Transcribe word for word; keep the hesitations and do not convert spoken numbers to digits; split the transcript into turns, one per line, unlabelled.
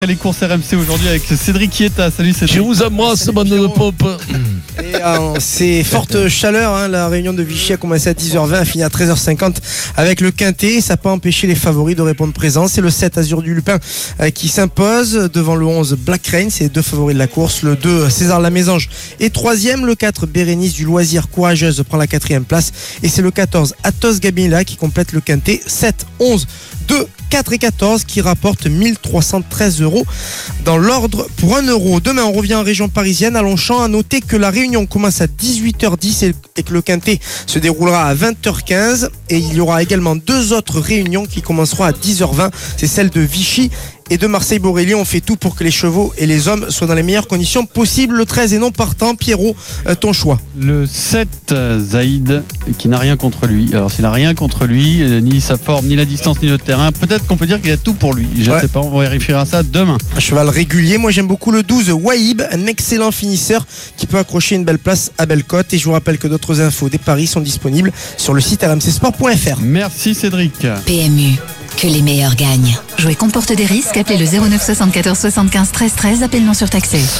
Les courses R M C aujourd'hui avec Cédric Chieta. Salut Cédric.
Je vous embrasse, bande de pop.
Et euh, c'est forte chaleur, hein. La réunion de Vichy a commencé à dix heures vingt, a fini à treize heures cinquante avec le quintet. Ça n'a pas empêché les favoris de répondre présent. C'est le sept Azur du Lupin euh, qui s'impose devant le onze Black Rain. C'est les deux favoris de la course. Le deux César Lamésange est troisième. Le quatre Bérénice du Loisir Courageuse prend la quatrième place. Et c'est le quatorze Athos Gabila qui complète le quintet. sept, onze, deux, quatre et quatorze qui rapportent mille trois cent treize euros dans l'ordre pour un euro. Demain, on revient en région parisienne à Longchamp. À noter que la réunion commence à dix-huit heures dix et que le quintet se déroulera à vingt heures quinze. Et il y aura également deux autres réunions qui commenceront à dix heures vingt. C'est celle de Vichy et de Marseille-Borély. On fait tout pour que les chevaux et les hommes soient dans les meilleures conditions possibles. Le treize est non partant. Pierrot, euh, ton choix.
Le sept Zaïd qui n'a rien contre lui. Alors s'il n'a rien contre lui, euh, ni sa forme, ni la distance, ni le terrain, peut-être qu'on peut dire qu'il a tout pour lui. Je ne
Ouais.
sais pas, on vérifiera ça demain.
Un cheval régulier. Moi, j'aime beaucoup le douze Wahib, un excellent finisseur qui peut accrocher une belle place à Bellecote. Et je vous rappelle que d'autres infos des paris sont disponibles sur le site r m c sport point f r.
Merci Cédric.
P M U, que les meilleurs gagnent. Jouer comporte des risques, appelez le zéro neuf soixante-quatorze soixante-quinze treize treize, appel non surtaxé.